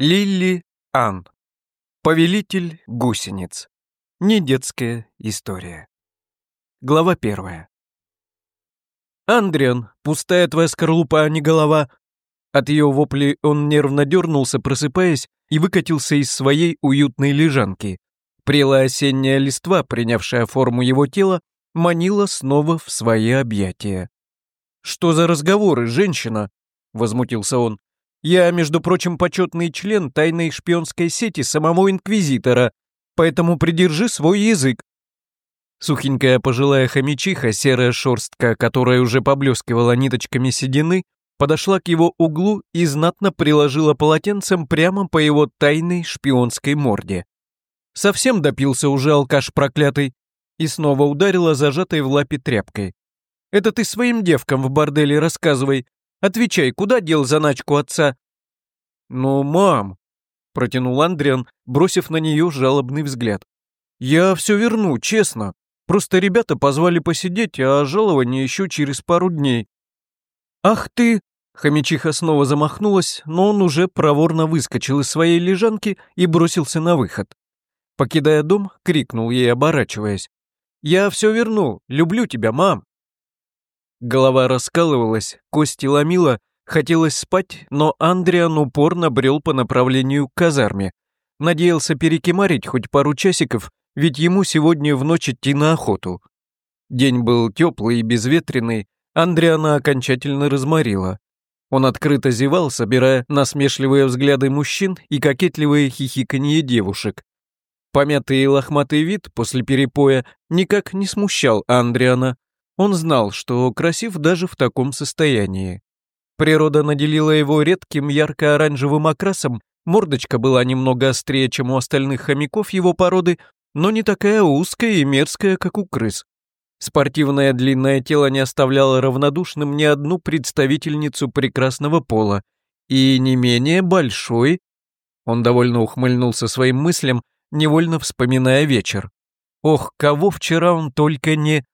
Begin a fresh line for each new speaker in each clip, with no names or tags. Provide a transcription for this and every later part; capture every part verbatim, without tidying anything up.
Лили Ан. Повелитель гусениц. Недетская история. Глава первая. «Андриан, пустая твоя скорлупа, а не голова!» От ее вопли он нервно дернулся, просыпаясь, и выкатился из своей уютной лежанки. Прелая осенняя листва, принявшая форму его тела, манила снова в свои объятия. «Что за разговоры, женщина?» — возмутился он. «Я, между прочим, почетный член тайной шпионской сети самого Инквизитора, поэтому придержи свой язык». Сухенькая пожилая хомячиха, серая шерстка, которая уже поблескивала ниточками седины, подошла к его углу и знатно приложила полотенцем прямо по его тайной шпионской морде. Совсем допился уже алкаш проклятый и снова ударила зажатой в лапе тряпкой. «Это ты своим девкам в борделе рассказывай. Отвечай, куда дел заначку отца?» «Ну, мам», — протянул Андриан, бросив на нее жалобный взгляд. «Я все верну, честно. Просто ребята позвали посидеть, а жалование еще через пару дней». «Ах ты!» — хомячиха снова замахнулась, но он уже проворно выскочил из своей лежанки и бросился на выход. Покидая дом, крикнул ей, оборачиваясь. «Я все верну, люблю тебя, мам!» Голова раскалывалась, кости ломила, хотелось спать, но Андриан упорно брел по направлению к казарме. Надеялся перекимарить хоть пару часиков, ведь ему сегодня в ночь идти на охоту. День был теплый и безветренный, Андриана окончательно разморила. Он открыто зевал, собирая насмешливые взгляды мужчин и кокетливые хихиканье девушек. Помятый и лохматый вид после перепоя никак не смущал Андриана. Он знал, что красив даже в таком состоянии. Природа наделила его редким ярко-оранжевым окрасом, мордочка была немного острее, чем у остальных хомяков его породы, но не такая узкая и мерзкая, как у крыс. Спортивное длинное тело не оставляло равнодушным ни одну представительницу прекрасного пола, и не менее большой. Он довольно ухмыльнулся своим мыслям, невольно вспоминая вечер. Ох, кого вчера он только не...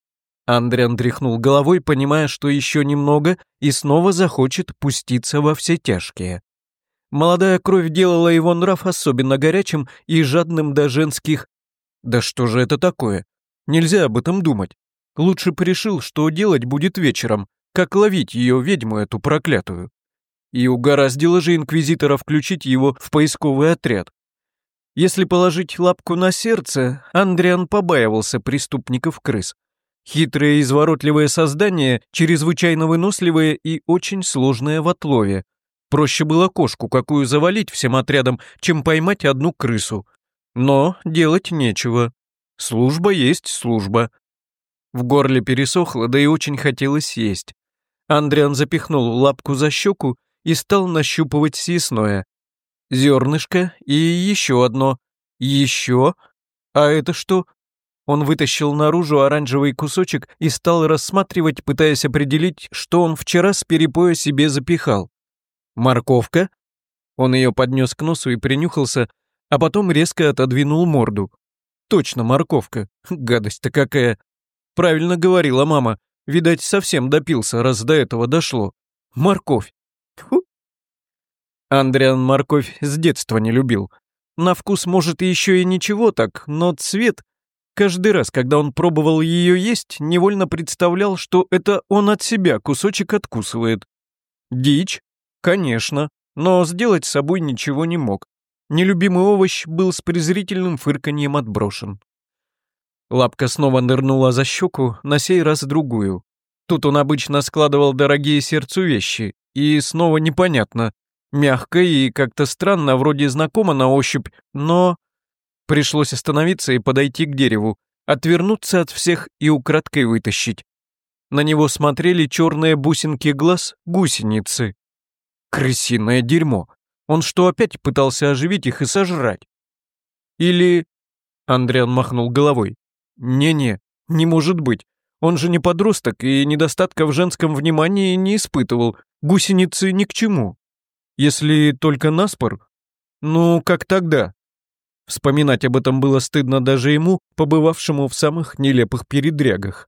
Андриан тряхнул головой, понимая, что еще немного и снова захочет пуститься во все тяжкие. Молодая кровь делала его нрав особенно горячим и жадным до женских... Да что же это такое? Нельзя об этом думать. Лучше порешил, что делать будет вечером, как ловить ее ведьму эту проклятую. И угораздило же инквизитора включить его в поисковый отряд. Если положить лапку на сердце, Андриан побаивался преступников-крыс. Хитрые и изворотливые создания, чрезвычайно выносливые и очень сложные в отлове. Проще было кошку какую завалить всем отрядом, чем поймать одну крысу. Но делать нечего. Служба есть служба. В горле пересохло, да и очень хотелось есть. Андриан запихнул лапку за щеку и стал нащупывать съестное. Зернышко и еще одно. Еще? А это что? Он вытащил наружу оранжевый кусочек и стал рассматривать, пытаясь определить, что он вчера с перепоя себе запихал. Морковка? Он ее поднес к носу и принюхался, а потом резко отодвинул морду. Точно морковка. Гадость-то какая. Правильно говорила мама. Видать, совсем допился, раз до этого дошло. Морковь. Тьфу. Андриан морковь с детства не любил. На вкус, может, еще и ничего так, но цвет... Каждый раз, когда он пробовал ее есть, невольно представлял, что это он от себя кусочек откусывает. Дичь? Конечно, но сделать с собой ничего не мог. Нелюбимый овощ был с презрительным фырканьем отброшен. Лапка снова нырнула за щеку, на сей раз другую. Тут он обычно складывал дорогие сердцу вещи, и снова непонятно. Мягко и как-то странно, вроде знакомо на ощупь, но... Пришлось остановиться и подойти к дереву, отвернуться от всех и украдкой вытащить. На него смотрели черные бусинки глаз гусеницы. Крысиное дерьмо. Он что, опять пытался оживить их и сожрать? Или... Андриан махнул головой. Не-не, не может быть. Он же не подросток и недостатка в женском внимании не испытывал. Гусеницы ни к чему. Если только наспор. Ну, как тогда? Вспоминать об этом было стыдно даже ему, побывавшему в самых нелепых передрягах.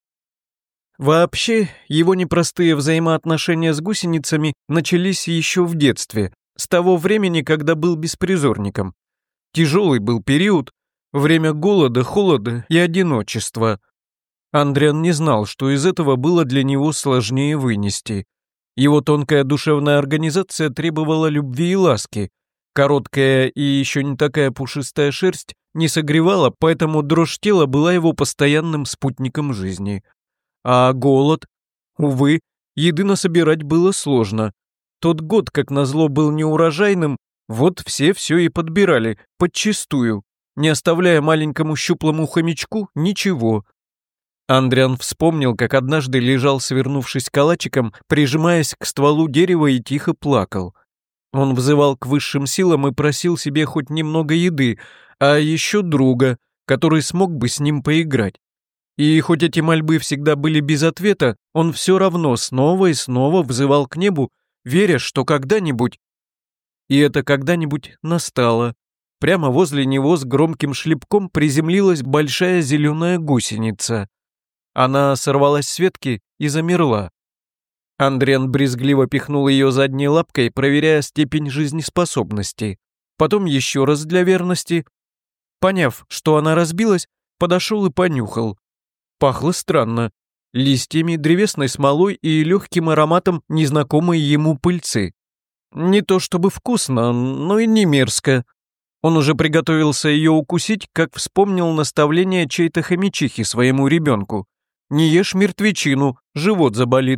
Вообще, его непростые взаимоотношения с гусеницами начались еще в детстве, с того времени, когда был беспризорником. Тяжелый был период, время голода, холода и одиночества. Андриан не знал, что из этого было для него сложнее вынести. Его тонкая душевная организация требовала любви и ласки. Короткая и еще не такая пушистая шерсть не согревала, поэтому дрожь тела была его постоянным спутником жизни. А голод? Увы, еды насобирать было сложно. Тот год, как назло, был неурожайным, вот все все и подбирали, подчистую, не оставляя маленькому щуплому хомячку ничего. Андриан вспомнил, как однажды лежал, свернувшись калачиком, прижимаясь к стволу дерева и тихо плакал. Он взывал к высшим силам и просил себе хоть немного еды, а еще друга, который смог бы с ним поиграть. И хоть эти мольбы всегда были без ответа, он все равно снова и снова взывал к небу, веря, что когда-нибудь... И это когда-нибудь настало. Прямо возле него с громким шлепком приземлилась большая зеленая гусеница. Она сорвалась с ветки и замерла. Андриан брезгливо пихнул ее задней лапкой, проверяя степень жизнеспособности. Потом еще раз для верности. Поняв, что она разбилась, подошел и понюхал. Пахло странно. Листьями, древесной смолой и легким ароматом незнакомой ему пыльцы. Не то чтобы вкусно, но и не мерзко. Он уже приготовился ее укусить, как вспомнил наставление чьей-то хомячихи своему ребенку. «Не ешь мертвечину, живот заболит».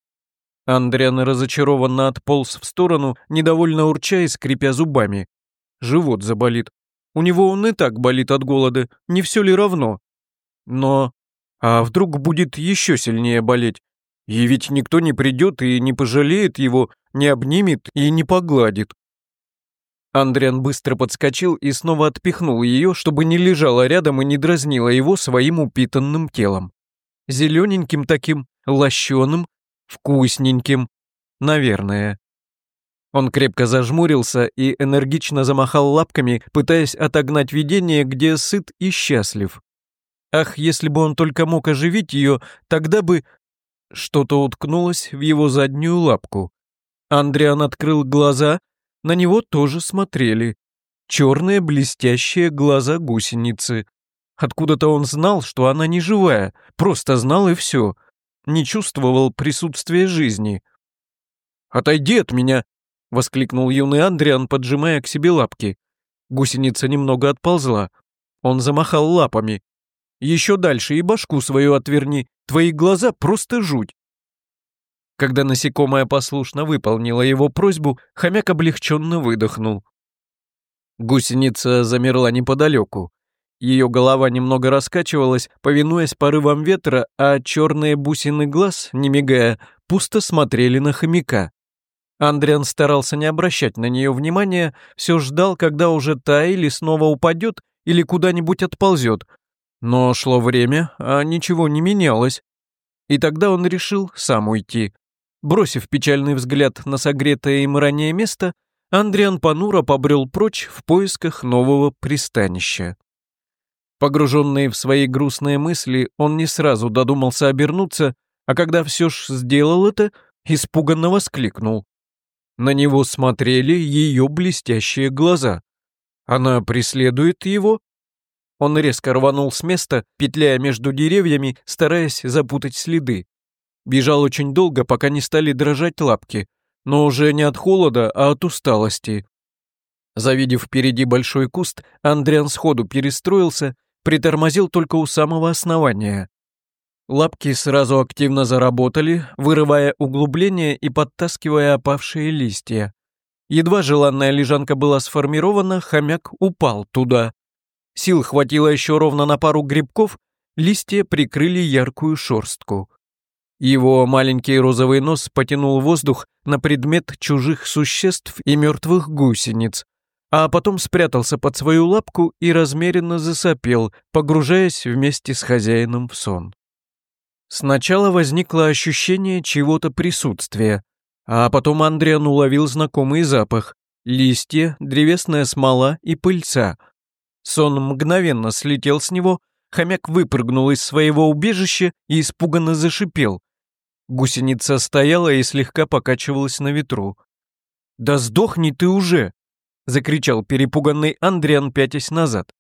Андриан разочарованно отполз в сторону, недовольно урча и скрипя зубами. Живот заболит. У него он и так болит от голода, не все ли равно? Но... А вдруг будет еще сильнее болеть? И ведь никто не придет и не пожалеет его, не обнимет и не погладит. Андриан быстро подскочил и снова отпихнул ее, чтобы не лежала рядом и не дразнила его своим упитанным телом. Зелененьким таким, лощеным, вкусненьким, наверное. Он крепко зажмурился и энергично замахал лапками, пытаясь отогнать видение, где сыт и счастлив. Ах, если бы он только мог оживить ее, тогда бы... Что-то уткнулось в его заднюю лапку. Андриан открыл глаза, на него тоже смотрели. Черные блестящие глаза гусеницы. Откуда-то он знал, что она не живая, просто знал и все. Не чувствовал присутствия жизни. «Отойди от меня!» — воскликнул юный Андриан, поджимая к себе лапки. Гусеница немного отползла. Он замахал лапами. «Еще дальше и башку свою отверни, твои глаза просто жуть!» Когда насекомое послушно выполнило его просьбу, хомяк облегченно выдохнул. Гусеница замерла неподалеку. Ее голова немного раскачивалась, повинуясь порывам ветра, а черные бусины глаз, не мигая, пусто смотрели на хомяка. Андриан старался не обращать на нее внимания, все ждал, когда уже та или снова упадет, или куда-нибудь отползет. Но шло время, а ничего не менялось. И тогда он решил сам уйти. Бросив печальный взгляд на согретое им ранее место, Андриан понуро побрел прочь в поисках нового пристанища. Погруженный в свои грустные мысли, он не сразу додумался обернуться, а когда все ж сделал это, испуганно воскликнул. На него смотрели ее блестящие глаза. Она преследует его? Он резко рванул с места, петляя между деревьями, стараясь запутать следы. Бежал очень долго, пока не стали дрожать лапки, но уже не от холода, а от усталости. Завидев впереди большой куст, Андриан сходу перестроился, притормозил только у самого основания. Лапки сразу активно заработали, вырывая углубления и подтаскивая опавшие листья. Едва желанная лежанка была сформирована, хомяк упал туда. Сил хватило еще ровно на пару грибков, листья прикрыли яркую шерстку. Его маленький розовый нос потянул воздух на предмет чужих существ и мертвых гусениц, а потом спрятался под свою лапку и размеренно засопел, погружаясь вместе с хозяином в сон. Сначала возникло ощущение чего-то присутствия, а потом Андриан уловил знакомый запах — листья, древесная смола и пыльца. Сон мгновенно слетел с него, хомяк выпрыгнул из своего убежища и испуганно зашипел. Гусеница стояла и слегка покачивалась на ветру. «Да сдохни ты уже!» — закричал перепуганный Андриан, пятясь назад.